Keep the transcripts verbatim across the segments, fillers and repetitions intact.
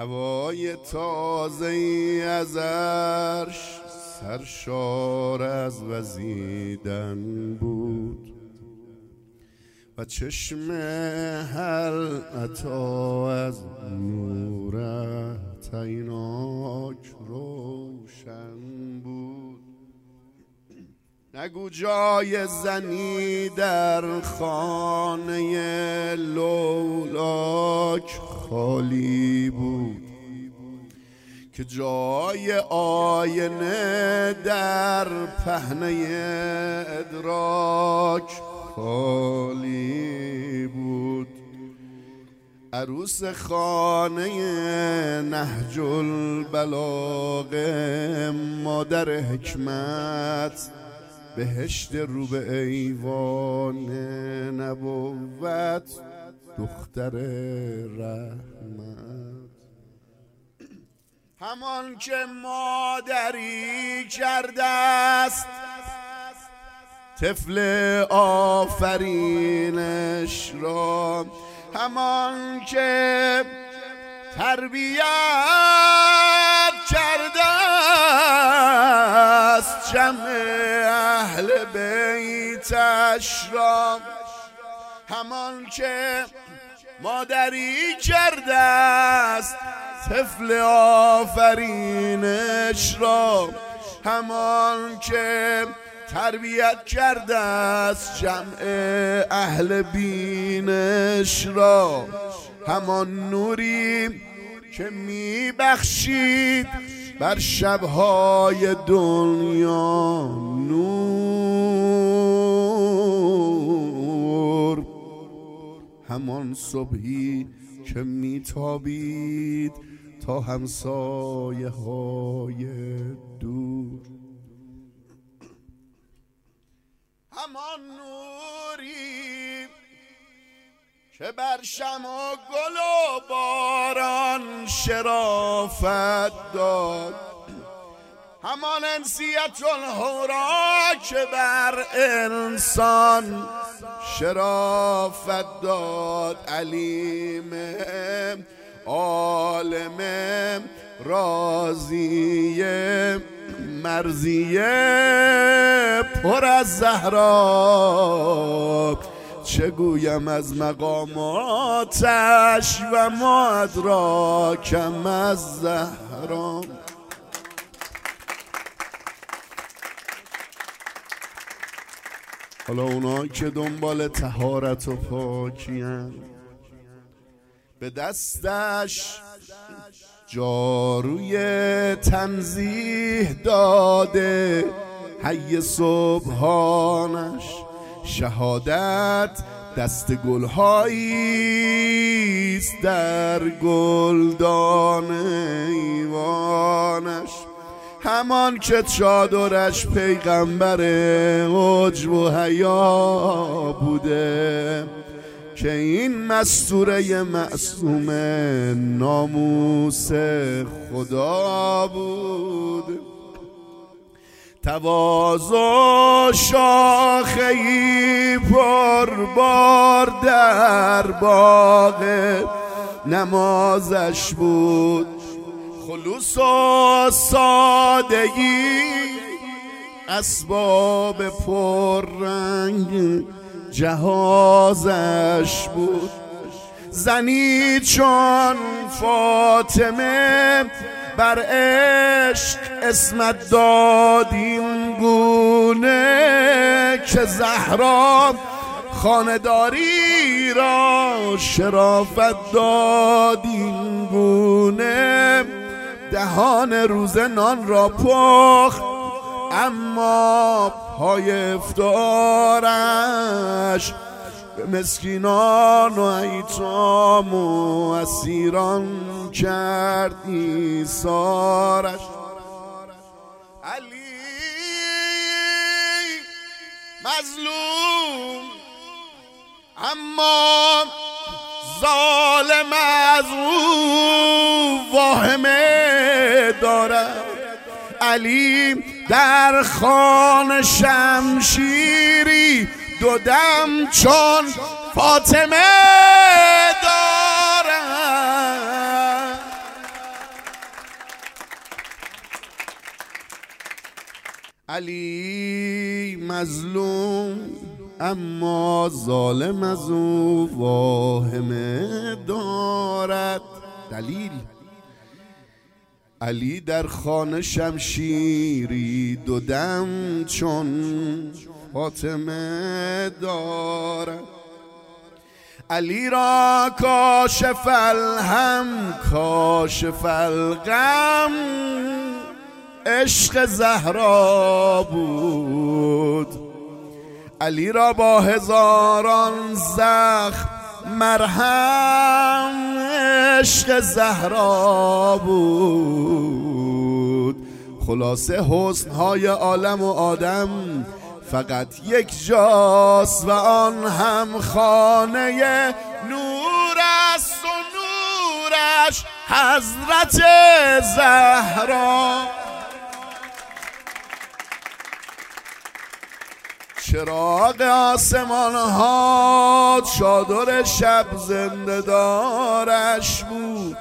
هوای تازه ای از عرش سرشار از وزیدن بود و چشم حلقتا از نورت عیناک روشن بود. نگو جای زنی در خانه لولاک خالی بود که جای آینه در پهنه ادراک خالی بود. عروس خانه نهج البلاغه مادر حکمت بهشت رو به ایوان نبوت دختر رحمت. همان که مادری کرده است طفل آفرینش را، همان که تربیت کرده است جمع اهل بیتش را، همان که مادری کرده است طفل آفرینش را، همان که تربیت کرده است جمع اهل بینش را، همان نوری که می بخشید بر شبهای دنیا نور، همان صبحی که می تابید تا همسایه های دور، همان نوری که بر شمع و گل و باران شرافت داد، همان انسیت الهورا که بر انسان شرافت داد. علیم عالم راضیه مرضیه پر از زهرا، چه گویم از مقاماتش و ما ادراکم از زهرا. حالا اونا که دنبال طهارت و پاکی‌اند به دستش جاروی تنزیه داده، حی سبحانش شهادت دست گل‌هاییست در گلدان ایوانش، همان که چادرش پیغمبر عجب و حیا بوده که این مستوره معصوم ناموس خدا بود. تواضع شاخه‌ای پربار در باغ نمازش بود، خلوص و سادگی اسباب پررنگ جهازش بود. زنی چون فاطمه بر عشق اسمت داد این گونه که زهرا خانداری را شرافت داد این گونه. دهان روزه نان را پخت اما پای افطارش به مسکینان و ایتام و اسیران کرد ایثارش. علی مظلوم اما ظالم از او واهمه دارد. علی در خان شمشیری دو دم چون فاطمه دارد. علی مظلوم اما ظالم از او واهمه دارد. دلیل: علی در خانه شمشیری دو دم چون فاطمه دارد. علی را کاشف الهم کاشف الغم عشق زهرا بود. علی را با هزاران زخم مرهم عشق زهرا بود. خلاصه حسنهای عالم و آدم فقط یک جاست و آن هم خانه نور است و نورش حضرت زهرا. چراغ آسمان ها چادر شب زنده دارش بود.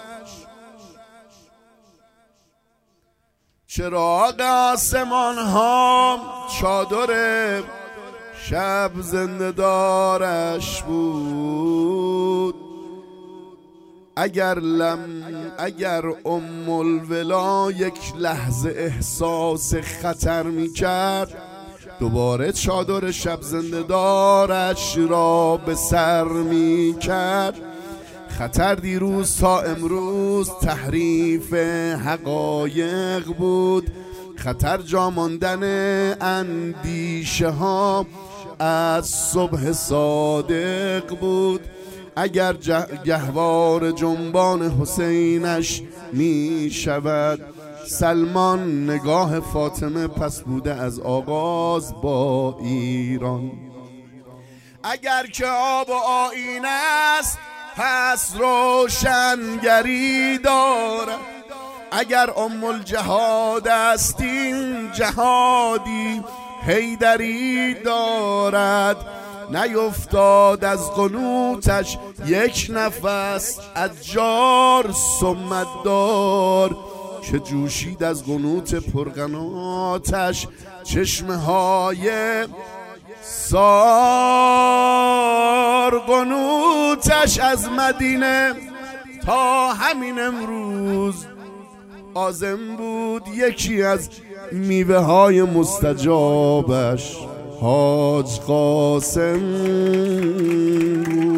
چراغ آسمان ها چادر شب زنده دارش بود. اگر لم اگر ام الولا یک لحظه احساس خطر می کرد دوباره چادر شب زنده دارش را به سر می کرد. خطر دیروز تا امروز تحریف حقایق بود. خطر جا ماندن اندیشه ها از صبح صادق بود. اگر گهوار جنبان حسینش می شود سلمان نگاه فاطمه پس بوده از آغاز با ایران. اگر که آب و آیین است پس روشنگری دارد. اگر ام الجهاد است این جهادی حیدری دارد. نیفتاد از قنوتش یک نفس عجار صمت دار که جوشید از قنوت پرقناتش چشمه های سار. قنوتش از مدینه تا همین امروز عازم بود. یکی از میوه های مستجابش حاج قاسم بود.